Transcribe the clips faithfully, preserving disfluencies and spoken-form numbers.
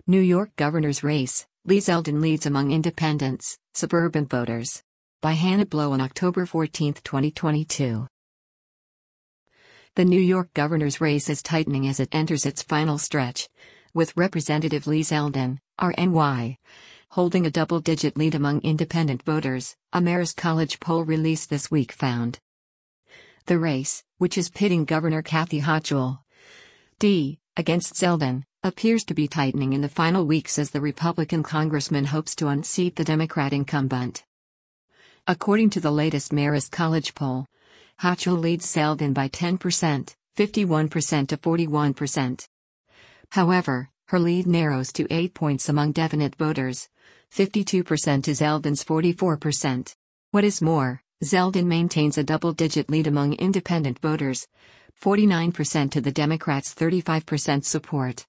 New York governor's race, Lee Zeldin leads among independents, suburban voters. By Hannah Blow on October fourteenth, twenty twenty-two. The New York governor's race is tightening as it enters its final stretch, with Representative Lee Zeldin, R N Y, holding a double-digit lead among independent voters, a Marist College poll released this week found. The race, which is pitting Governor Kathy Hochul, D, against Zeldin, appears to be tightening in the final weeks as the Republican congressman hopes to unseat the Democrat incumbent. According to the latest Marist College poll, Hochul leads Zeldin by ten percent, fifty-one percent to forty-one percent. However, her lead narrows to eight points among definite voters, fifty-two percent to Zeldin's forty-four percent. What is more, Zeldin maintains a double-digit lead among independent voters, forty-nine percent to the Democrats' thirty-five percent support.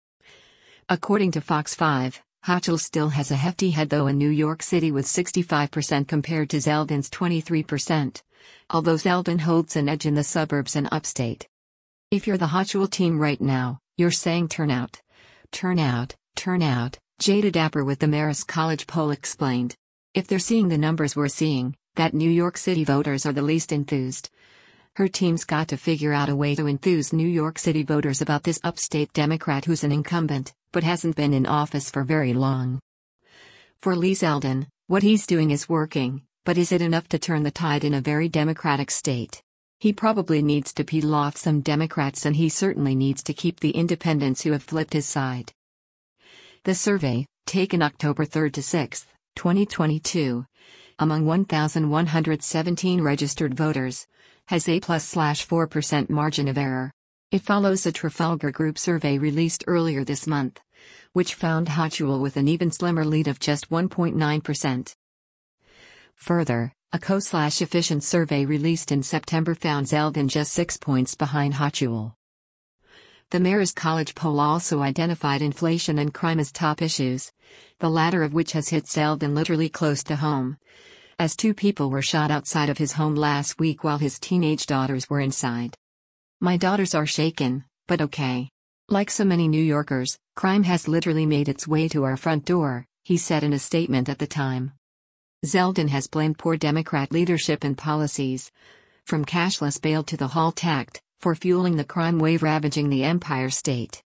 According to Fox five, Hochul still has a hefty head though in New York City with sixty-five percent compared to Zeldin's twenty-three percent, although Zeldin holds an edge in the suburbs and upstate. If you're the Hochul team right now, you're saying turn out. Turn out, turn out, Jada Dapper with the Marist College poll explained. If they're seeing the numbers we're seeing, that New York City voters are the least enthused. Her team's got to figure out a way to enthuse New York City voters about this upstate Democrat who's an incumbent, but hasn't been in office for very long. For Lee Zeldin, what he's doing is working, but is it enough to turn the tide in a very Democratic state? He probably needs to peel off some Democrats, and he certainly needs to keep the independents who have flipped his side. The survey, taken October third to sixth, twenty twenty-two, among one thousand one hundred seventeen registered voters, has a plus slash four percent margin of error. It follows a Trafalgar Group survey released earlier this month, which found Hochul with an even slimmer lead of just one point nine percent. Further, a Co-Efficient survey released in September found Zeldin just six points behind Hochul. The Marist College poll also identified inflation and crime as top issues, the latter of which has hit Zeldin literally close to home, as two people were shot outside of his home last week while his teenage daughters were inside. My daughters are shaken, but okay. Like so many New Yorkers, crime has literally made its way to our front door, he said in a statement at the time. Zeldin has blamed poor Democrat leadership and policies, from cashless bail to the HALT Act, for fueling the crime wave ravaging the Empire State.